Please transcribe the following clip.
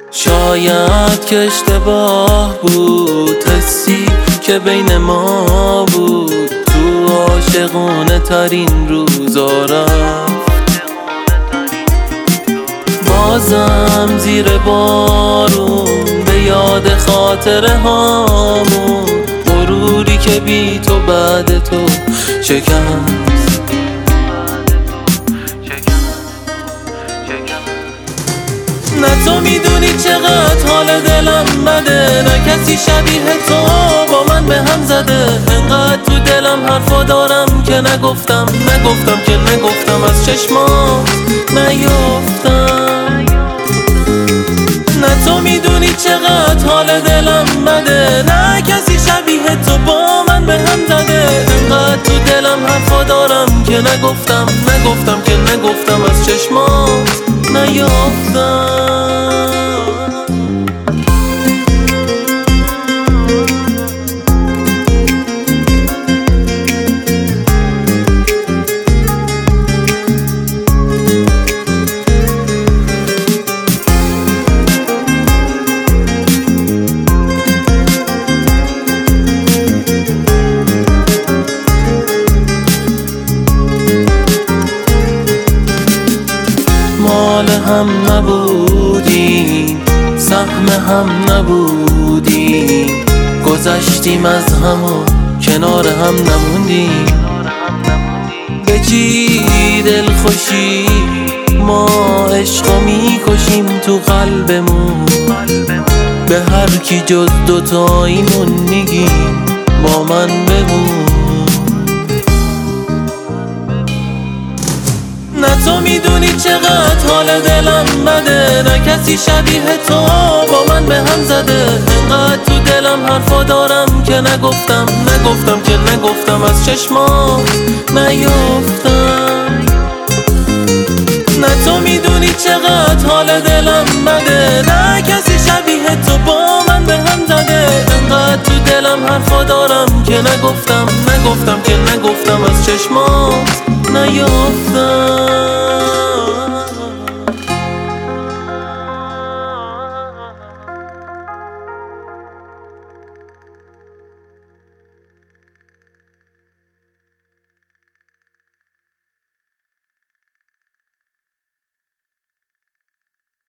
شاید که اشتباه بود، حسی که بین ما بود تو عاشقونه ترین روزا رفت. بازم زیر بارون به یاد خاطره هامون، غروری که بی تو بعد تو شکست. نه تو میدونی چقدر حال دلم بده، نه کسی شبیه تو با من به هم زده. انقدر تو دلم حرفا دارم که نگفتم که نگفتم، از چشمات نیفتم. نه تو میدونی چقدر حال دلم بده، نه کسی شبیه تو با من به هم زده. انقدر تو دلم حرفا دارم که نگفتم که نگفتم، از چشمات نیفتم. مال هم نبودیم، سهم هم نبودیم، گذشتیم از هم و کنار هم نموندیم. به چی دلخوشی ما عشقو میکشیم تو قلبمون، به هر کی جز دوتاییمون میگیم با من بمون. نه تو میدونی چقدر حال دلم بده، نه کسی شبیه تو با من به هم زده. انقدر تو دلم حرفا دارم که نگفتم که نگفتم، از چشمات نیفتم. نه تو میدونی چقدر حال دلم بده، نه کسی شبیه تو با من به هم زده. انقدر تو دلم حرفا دارم که نگفتم که نگفتم، از چشمات نیفتم.